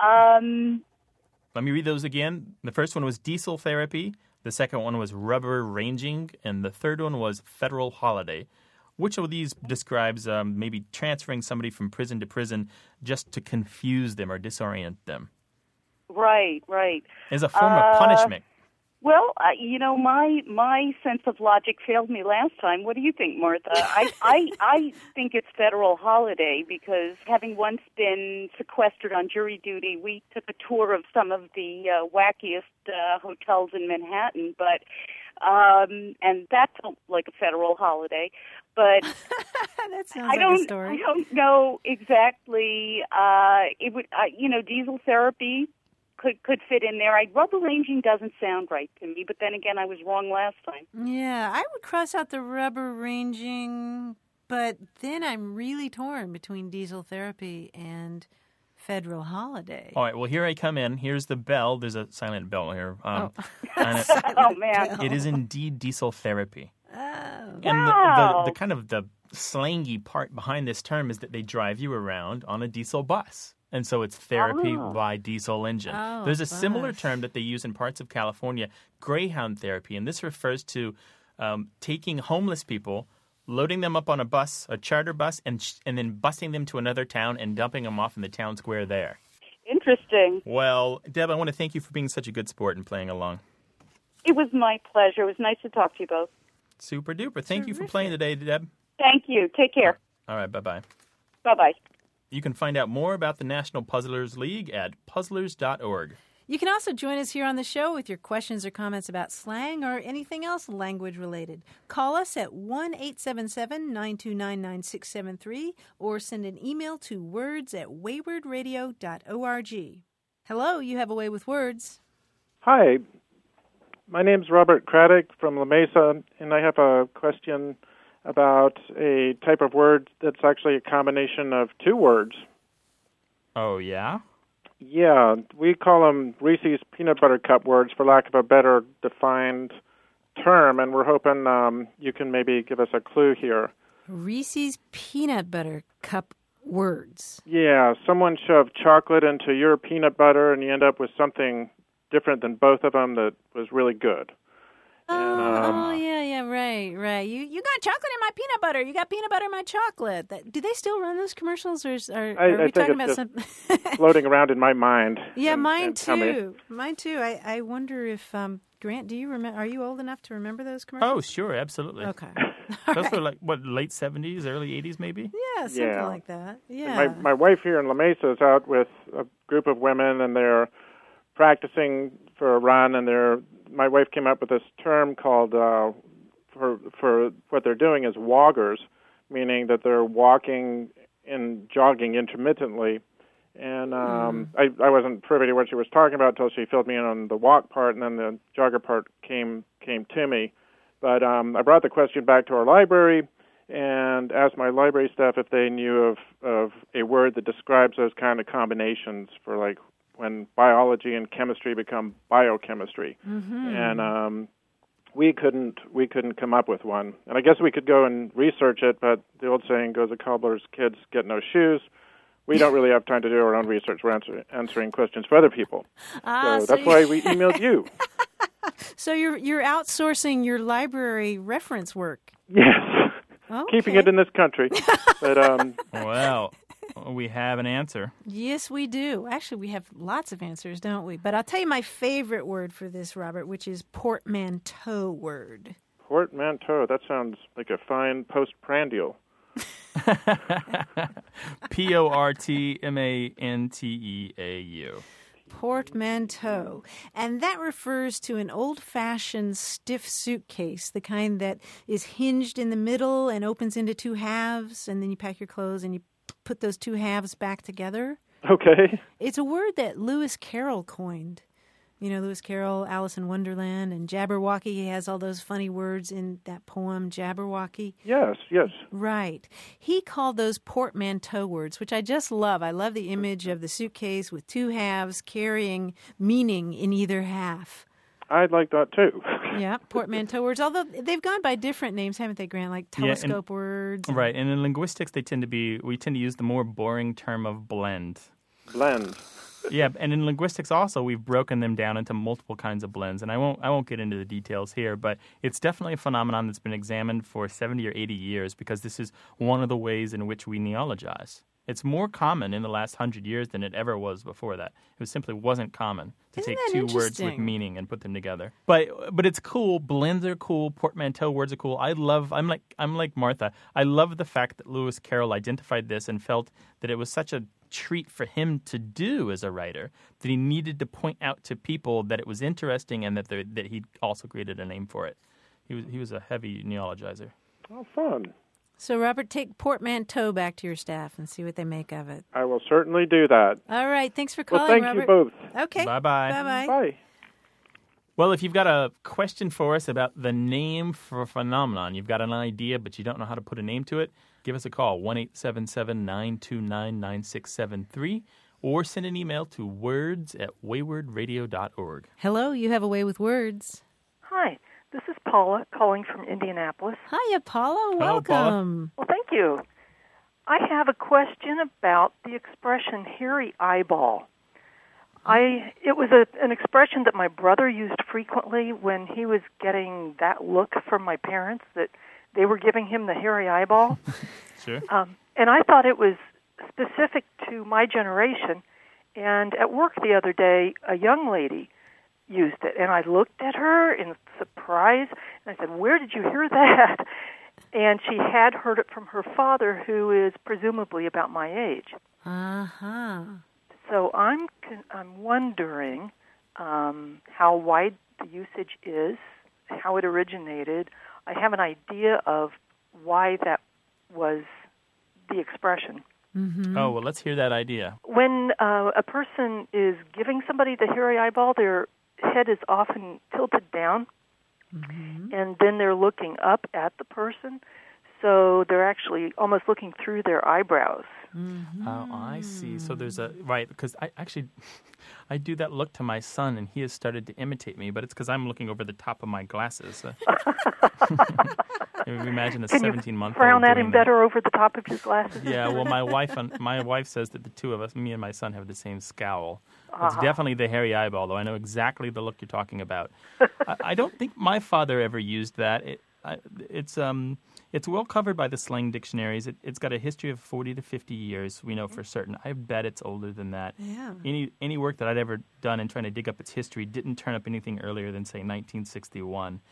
Um, Let me read those again. The first one was diesel therapy. The second one was rubber ranging. And the third one was federal holiday. Which of these describes um, maybe transferring somebody from prison to prison just to confuse them or disorient them? right, right. As a form Uh, of punishment. Well, uh, you know, my my sense of logic failed me last time. What do you think, Martha? I, I I think it's federal holiday because having once been sequestered on jury duty, we took a tour of some of the uh, wackiest uh, hotels in Manhattan, but um, and that felt like a federal holiday. But That sounds I like don't a story. I don't know exactly. Uh, it would uh, you know diesel therapy. Could could fit in there. I, rubber ranging doesn't sound right to me, but then again, I was wrong last time. Yeah, I would cross out the rubber ranging, but then I'm really torn between diesel therapy and federal holiday. All right, well, here I come in. Here's the bell. There's a silent bell here. Um, Oh. and it, Oh man! it is indeed diesel therapy. Oh. And the, Wow. the, the kind of the slangy part behind this term is that they drive you around on a diesel bus. And so it's therapy Oh. by diesel engine. Oh, There's a similar bus. term that they use in parts of California, Greyhound therapy. And this refers to um, taking homeless people, loading them up on a bus, a charter bus, and, sh- and then busing them to another town and dumping them off in the town square there. Interesting. Well, Deb, I want to thank you for being such a good sport and playing along. It was my pleasure. It was nice to talk to you both. Super duper. Thank you for playing today, Deb. Thank you. Take care. All right, bye-bye. Bye bye. You can find out more about the National Puzzlers League at puzzlers dot org. You can also join us here on the show with your questions or comments about slang or anything else language related. Call us at one eight seven seven, nine two nine, nine six seven three or send an email to words at wayward radio dot org. Hello, you have a way with words. Hi, my name's Robert Craddock from La Mesa, and I have a question about a type of word that's actually a combination of two words. Oh, yeah? Yeah, we call them Reese's Peanut Butter Cup words, for lack of a better defined term, and we're hoping um, you can maybe give us a clue here. Reese's Peanut Butter Cup words. Yeah, someone shoved chocolate into your peanut butter, and you end up with something different than both of them that was really good. Oh, And, um, oh, yeah, yeah, right, right. You you got chocolate in my peanut butter. You got peanut butter in my chocolate. That, do they still run those commercials, or is, are, I, are I we think talking it's about just some? floating around in my mind. Yeah, and- mine and tummy. too. Mine too. I, I wonder if um, Grant, do you remember? Are you old enough to remember those commercials? Oh, sure, absolutely. Okay. Those were like, what, late seventies, early eighties maybe? Yeah, something Yeah. like that. Yeah. My my wife here in La Mesa is out with a group of women, and they're practicing for a run. And they're my wife came up with this term called uh, for for what they're doing is woggers, meaning that they're walking and jogging intermittently. And um, I I wasn't privy to what she was talking about until she filled me in on the walk part, and then the jogger part came came to me. But um, I brought the question back to our library and asked my library staff if they knew of, of a word that describes those kind of combinations for like when biology and chemistry become biochemistry. Mm-hmm. And um, we couldn't we couldn't come up with one. And I guess we could go and research it, but the old saying goes, "A cobbler's kids get no shoes." We don't really have time to do our own research. We're answer, answering questions for other people. Ah, so so that's you- why we emailed you. So you're you're outsourcing your library reference work. Yes. Okay. Keeping it in this country. But um, Well, we have an answer. Yes, we do. Actually, we have lots of answers, don't we? But I'll tell you my favorite word for this, Robert, which is portmanteau word. portmanteau, that sounds like a fine postprandial. P O R T M A N T E A U. Portmanteau. And that refers to an old-fashioned stiff suitcase, the kind that is hinged in the middle and opens into two halves, and then you pack your clothes and you put those two halves back together. Okay. It's a word that Lewis Carroll coined. You know, Lewis Carroll, Alice in Wonderland, and Jabberwocky. He has all those funny words in that poem, Jabberwocky. Yes, yes. Right. He called those portmanteau words, which I just love. I love the image of the suitcase with two halves carrying meaning in either half. I'd like that too. Yeah, portmanteau words. Although they've gone by different names, haven't they, Grant? Like Yeah, and- telescope words. and- Right, and in linguistics, they tend to be, we tend to use the more boring term of blend. Blend. Yeah, and in linguistics also, we've broken them down into multiple kinds of blends, and I won't I won't get into the details here, but it's definitely a phenomenon that's been examined for seventy or eighty years because this is one of the ways in which we neologize. It's more common in the last hundred years than it ever was before that. It was simply wasn't common to Isn't take that two words with interesting? meaning and put them together. But but it's cool. Blends are cool. Portmanteau words are cool. I love. I'm like I'm like Martha. I love the fact that Lewis Carroll identified this and felt that it was such a treat for him to do as a writer that he needed to point out to people that it was interesting and that there, that he also created a name for it. He was he was a heavy neologizer. Oh, fun. So, Robert, take portmanteau back to your staff and see what they make of it. I will certainly do that. All right. Thanks for Well, calling, thank Robert. you both. Okay. Bye-bye. Bye-bye. Bye. Well, if you've got a question for us about the name for a phenomenon, you've got an idea but you don't know how to put a name to it, give us a call, one eight seven seven, nine two nine, nine six seven three, or send an email to words at wayward radio dot org. Hello, you have a way with words. Hi, this is Paula calling from Indianapolis. Hiya, Paula. Hello, Paula. Welcome. Well, thank you. I have a question about the expression hairy eyeball. I it was a, an expression that my brother used frequently when he was getting that look from my parents that they were giving him the hairy eyeball. Sure. Um, and I thought it was specific to my generation. And at work the other day, a young lady used it, and I looked at her in surprise, and I said, "Where did you hear that?" And she had heard it from her father, who is presumably about my age. Uh-huh. So I'm con- I'm wondering um, how wide the usage is, how it originated. I have an idea of why that was the expression. Mm-hmm. Oh, well, let's hear that idea. When uh, a person is giving somebody the hairy eyeball, their head is often tilted down, Mm-hmm. and then they're looking up at the person. So they're actually almost looking through their eyebrows. Mm-hmm. Oh, I see. So there's a right because I actually I do that look to my son, and he has started to imitate me, but it's because I'm looking over the top of my glasses. Uh, imagine a seventeen-month-old frown at doing him that. better over the top of your glasses. Yeah, well, my wife and my wife says that the two of us, me and my son, have the same scowl. It's Uh-huh. definitely the hairy eyeball, though. I know exactly the look you're talking about. I, I don't think my father ever used that. It, I, it's um, it's well covered by the slang dictionaries. It, it's got a history of forty to fifty years. We know for certain. I bet it's older than that. Yeah. Any any work that I'd ever done in trying to dig up its history didn't turn up anything earlier than say nineteen sixty-one.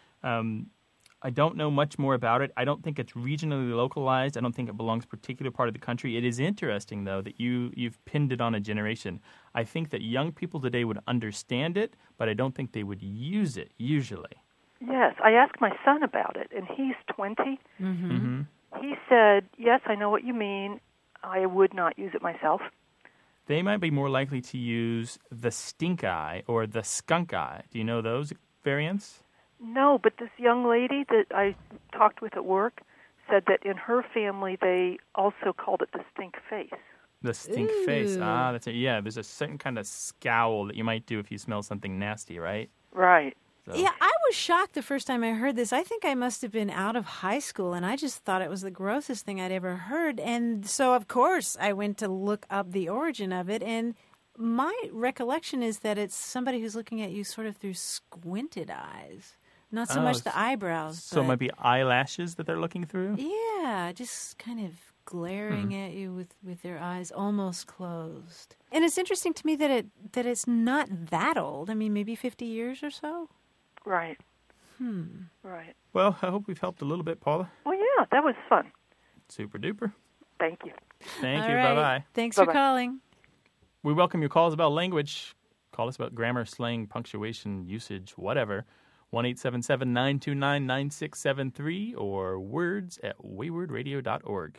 Um, I don't know much more about it. I don't think it's regionally localized. I don't think it belongs to a particular part of the country. It is interesting, though, that you, you've pinned it on a generation. I think that young people today would understand it, but I don't think they would use it, usually. Yes, I asked my son about it, and he's twenty. Mm-hmm. Mm-hmm. He said, yes, I know what you mean. I would not use it myself. They might be more likely to use the stink eye or the skunk eye. Do you know those variants? No, but this young lady that I talked with at work said that in her family they also called it the stink face. The stink Ooh. face. Ah, that's it. Yeah, there's a certain kind of scowl that you might do if you smell something nasty, right? Right. So. Yeah, I was shocked the first time I heard this. I think I must have been out of high school, and I just thought it was the grossest thing I'd ever heard. And so, of course, I went to look up the origin of it, and my recollection is that it's somebody who's looking at you sort of through squinted eyes. Not so Oh, much the eyebrows. So it but might be eyelashes that they're looking through? Yeah, just kind of glaring Hmm. at you with, with their eyes almost closed. And it's interesting to me that it that it's not that old. I mean, maybe fifty years or so. Right. Hmm. Right. Well, I hope we've helped a little bit, Paula. Well, yeah, that was fun. Super duper. Thank you. Thank All you. right. Bye-bye. Thanks Bye-bye. for calling. We welcome your calls about language. Call us about grammar, slang, punctuation, usage, whatever. one eight seven seven, nine two nine, nine six seven three or words at wayward radio dot org.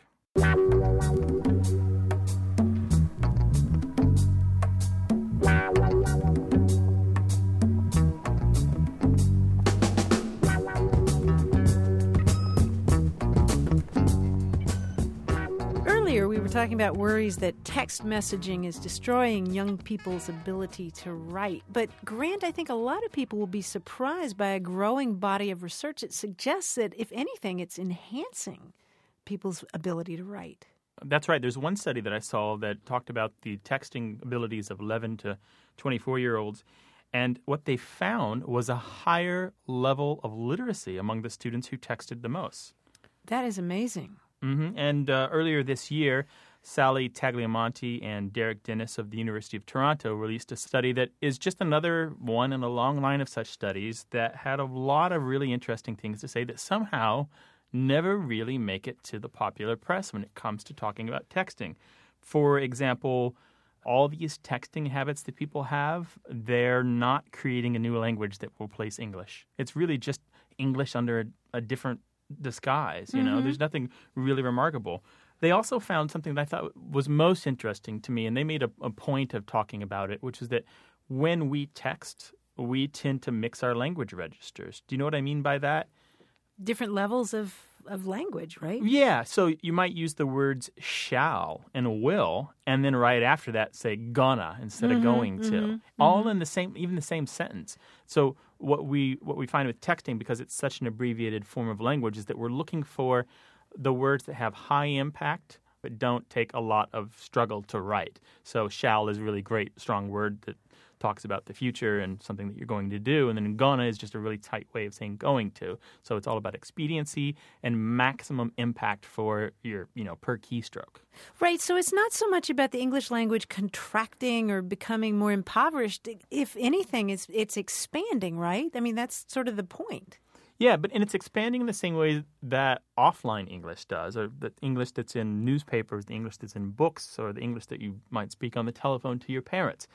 Earlier, we were talking about worries that text messaging is destroying young people's ability to write. But, Grant, I think a lot of people will be surprised by a growing body of research that suggests that, if anything, it's enhancing people's ability to write. That's right. There's one study that I saw that talked about the texting abilities of eleven to twenty-four-year-olds. And what they found was a higher level of literacy among the students who texted the most. That is amazing. Mm-hmm. And uh, earlier this year, Sally Tagliamonte and Derek Dennis of the University of Toronto released a study that is just another one in a long line of such studies that had a lot of really interesting things to say that somehow never really make it to the popular press when it comes to talking about texting. For example, all these texting habits that people have, they're not creating a new language that will replace English. It's really just English under a, a different disguise, you know. Mm-hmm. There's nothing really remarkable. They also found something that I thought was most interesting to me, and they made a, a point of talking about it, which is that when we text, we tend to mix our language registers. Do you know what I mean by that? Different levels of, of language, right? Yeah, so you might use the words shall and will, and then right after that say gonna instead Mm-hmm, of going to. mm-hmm, All mm-hmm. in the same, even the same sentence. So what we what we find with texting, because it's such an abbreviated form of language, is that we're looking for the words that have high impact but don't take a lot of struggle to write. So shall is a really great, strong word that talks about the future and something that you're going to do. And then gonna is just a really tight way of saying going to. So it's all about expediency and maximum impact for your, you know, per keystroke. Right, so it's not so much about the English language contracting or becoming more impoverished. If anything, it's it's expanding, right? I mean, that's sort of the point. Yeah, but and it's expanding in the same way that offline English does, or the English that's in newspapers, the English that's in books, or the English that you might speak on the telephone to your parents.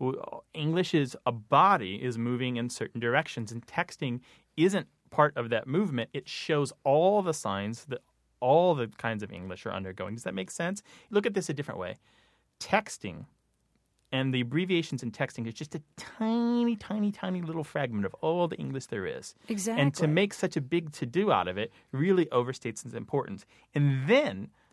English is a body is moving in certain directions, and texting isn't part of that movement. It shows all the signs that all the kinds of English are undergoing. Does that make sense? Look at this a different way. Texting and the abbreviations in texting is just a tiny, tiny, tiny little fragment of all the English there is. Exactly. And to make such a big to-do out of it really overstates its importance. And then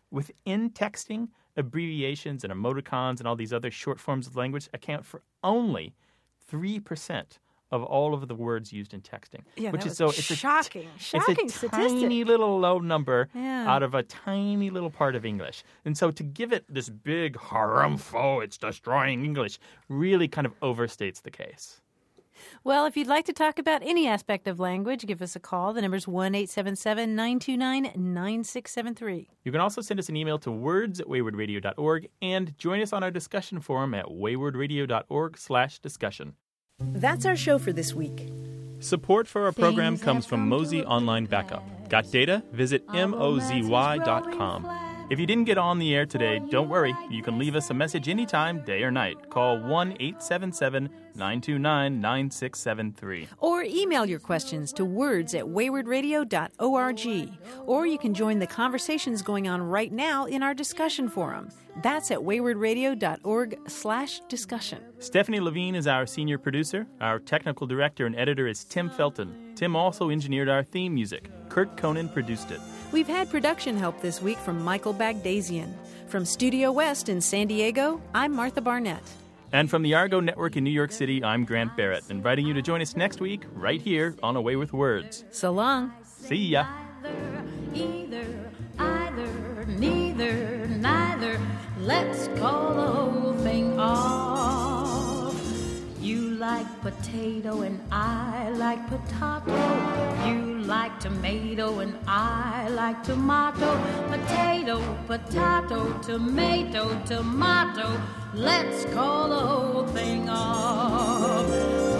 Within texting, abbreviations and emoticons and all these other short forms of language account for only three percent of all of the words used in texting. Yeah, which that is was so it's shocking, a, shocking it's a statistic. tiny little low number Yeah. out of a tiny little part of English. And so to give it this big harumpho, it's destroying English, really kind of overstates the case. Well, if you'd like to talk about any aspect of language, give us a call. The number's one eight seven seven, nine two nine, nine six seven three. You can also send us an email to words at wayward radio dot org and join us on our discussion forum at wayward radio dot org slash discussion. That's our show for this week. Support for our program comes from Mozy Online Backup. Got data? Visit M O Z Y dot com. If you didn't get on the air today, don't worry. You can leave us a message anytime, day or night. Call one eight seven seven, nine two nine, nine six seven three. Or email your questions to words at wayward radio dot org. Or you can join the conversations going on right now in our discussion forum. That's at wayward radio dot org slash discussion. Stephanie Levine is our senior producer. Our technical director and editor is Tim Felton. Tim also engineered our theme music. Kurt Conan produced it. We've had production help this week from Michael Bagdasian. From Studio West in San Diego, I'm Martha Barnett. And from the Argo Network in New York City, I'm Grant Barrett, inviting you to join us next week right here on Away with Words. So long. See ya. Either, either, neither, neither. Let's call the whole thing off. You like potato and I like potato. You like tomato and I like tomato. Potato, potato, tomato, tomato. Let's call the whole thing off.